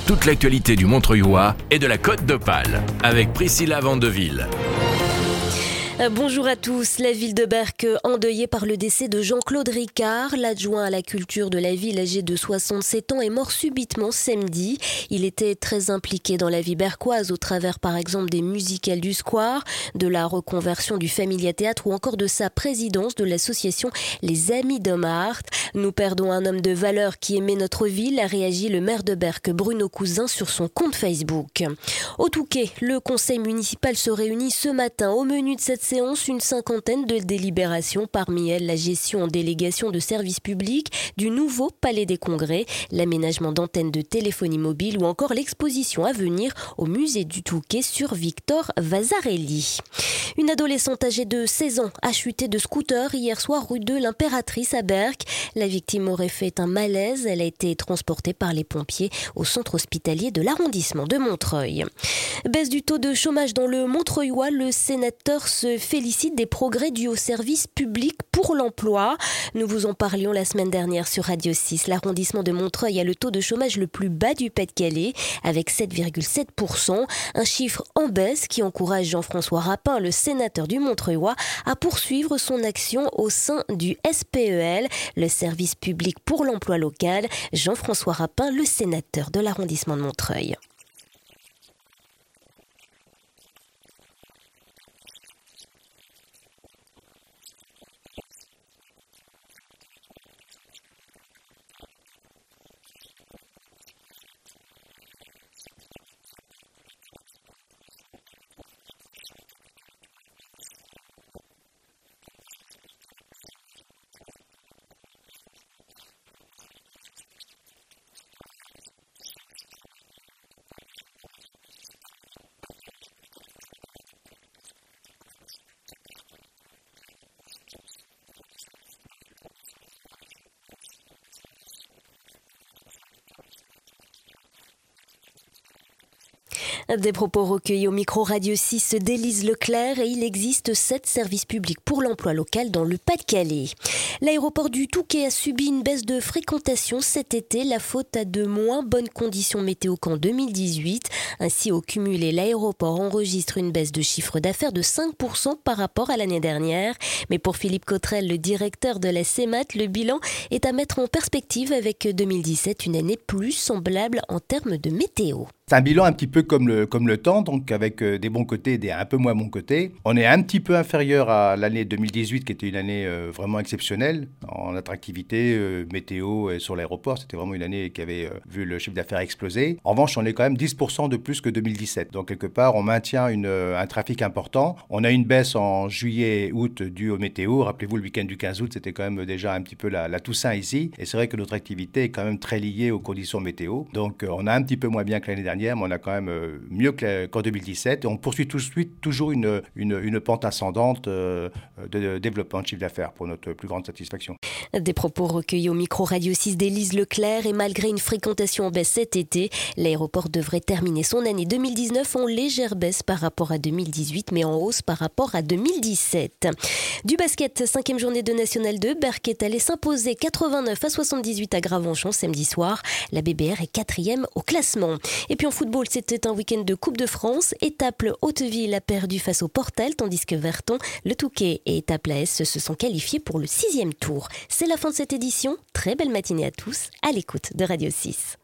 Toute l'actualité du Montreuilois et de la Côte d'Opale avec Priscilla Vandeville. Bonjour à tous. La ville de Berck endeuillée par le décès de Jean-Claude Ricard. L'adjoint à la culture de la ville âgé de 67 ans est mort subitement samedi. Il était très impliqué dans la vie berquoise au travers par exemple des musicales du Square, de la reconversion du Familia Théâtre ou encore de sa présidence de l'association Les Amis d'Hommart. Nous perdons un homme de valeur qui aimait notre ville, a réagi le maire de Berck, Bruno Cousin, sur son compte Facebook. Au Touquet, le conseil municipal se réunit ce matin. Au menu de cette séance, une cinquantaine de délibérations, parmi elles la gestion en délégation de services publics du nouveau palais des congrès, l'aménagement d'antennes de téléphonie mobile ou encore l'exposition à venir au musée du Touquet sur Victor Vasarely. Une adolescente âgée de 16 ans a chuté de scooter hier soir rue de l'Impératrice à Berck. La victime aurait fait un malaise. Elle a été transportée par les pompiers au centre hospitalier de l'arrondissement de Montreuil. Baisse du taux de chômage dans le Montreuilois. Le sénateur se félicite des progrès dus au service public pour l'emploi. Nous vous en parlions la semaine dernière sur Radio 6. L'arrondissement de Montreuil a le taux de chômage le plus bas du Pas-de-Calais avec 7,7%. Un chiffre en baisse qui encourage Jean-François Rapin, le sénateur du Montreuilois, à poursuivre son action au sein du SPEL, le service public pour l'emploi local. Jean-François Rapin, le sénateur de l'arrondissement de Montreuil. Des propos recueillis au micro Radio 6 d'Élise Leclerc et il existe 7 services publics pour l'emploi local dans le Pas-de-Calais. L'aéroport du Touquet a subi une baisse de fréquentation cet été, la faute à de moins bonnes conditions météo qu'en 2018. Ainsi, au cumulé, l'aéroport enregistre une baisse de chiffre d'affaires de 5% par rapport à l'année dernière. Mais pour Philippe Cottrell, le directeur de la CEMAT, le bilan est à mettre en perspective avec 2017, une année plus semblable en termes de météo. C'est un bilan un petit peu comme le temps, donc avec des bons côtés et des un peu moins bons côtés. On est un petit peu inférieur à l'année 2018, qui était une année vraiment exceptionnelle en attractivité, météo et sur l'aéroport. C'était vraiment une année qui avait vu le chiffre d'affaires exploser. En revanche, on est quand même 10% de plus que 2017. Donc quelque part, on maintient un trafic important. On a une baisse en juillet et août due au météo. Rappelez-vous, le week-end du 15 août, c'était quand même déjà un petit peu la Toussaint ici. Et c'est vrai que notre activité est quand même très liée aux conditions météo. Donc on a un petit peu moins bien que l'année dernière, mais on a quand même mieux qu'en 2017. Et on poursuit tout de suite toujours une pente ascendante de développement de chiffre d'affaires pour notre plus grande satisfaction. Des propos recueillis au micro Radio 6 d'Élise Leclerc et malgré une fréquentation en baisse cet été, l'aéroport devrait terminer son année 2019 en légère baisse par rapport à 2018, mais en hausse par rapport à 2017. Du basket, 5e journée de National 2, Berck est allé s'imposer 89-78 à Gravenchon samedi soir. La BBR est 4e au classement. Et puis en football, c'était un week-end de Coupe de France. Étaples Hauteville a perdu face au Portel, tandis que Verton, le Touquet et Étaples AS se sont qualifiés pour le 6e tour. C'est la fin de cette édition. Très belle matinée à tous, à l'écoute de Radio 6.